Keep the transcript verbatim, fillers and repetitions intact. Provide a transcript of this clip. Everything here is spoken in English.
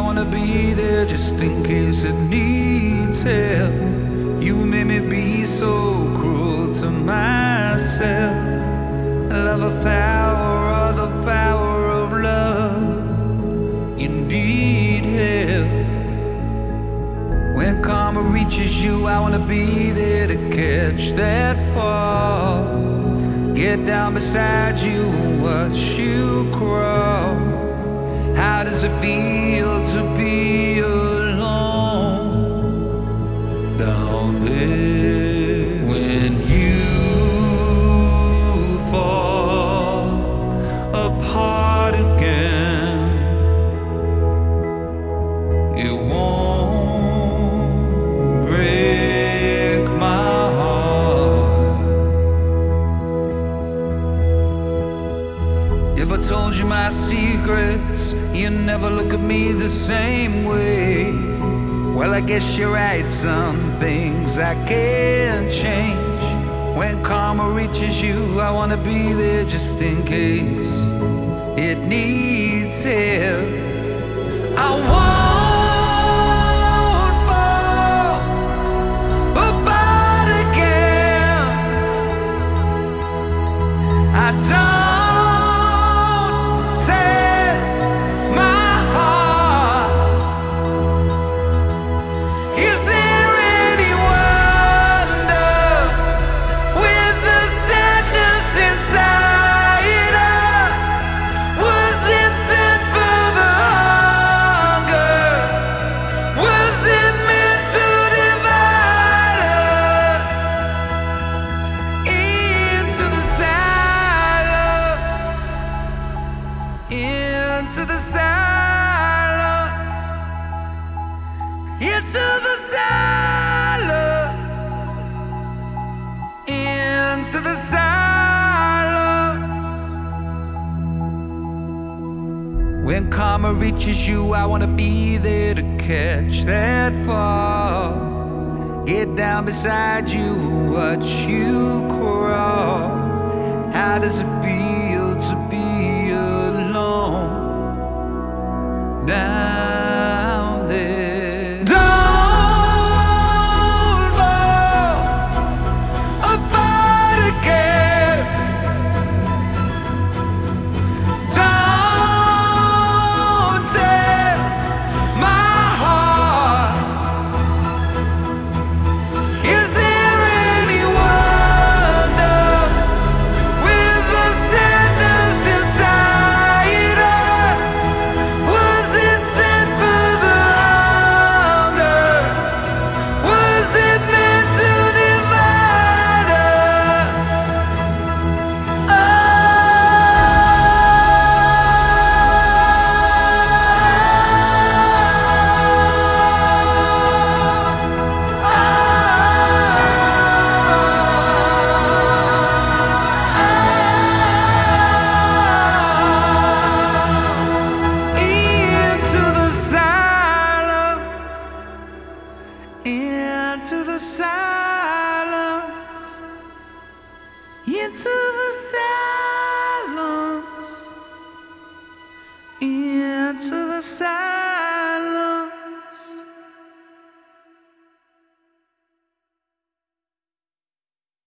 wanna be there just in case it needs help. You made me be so cruel to myself. Love of power, or the power of love. You need help. When karma reaches you, I wanna be there to catch that fall. Get down beside you and watch you crawl. How does it feel to be alone down there? When you fall apart again, it won't break my heart. If I told you my secrets, you never look at me the same way. Well, I guess you're right, some things I can't change. When karma reaches you, I wanna be there just in case it needs help. I won't fall apart again. I don't into the silence, into the silence, into the silence. When karma reaches you, I wanna be there to catch that fall. Get down beside you, watch you crawl. How does it feel to be alone down there? Don't fall apart again. Don't test my heart. Is there any wonder with the sadness inside us? Was it sent for the hunger? Was it meant to divide us? Oh, into the silence, into the silence, into the silence, into the silence.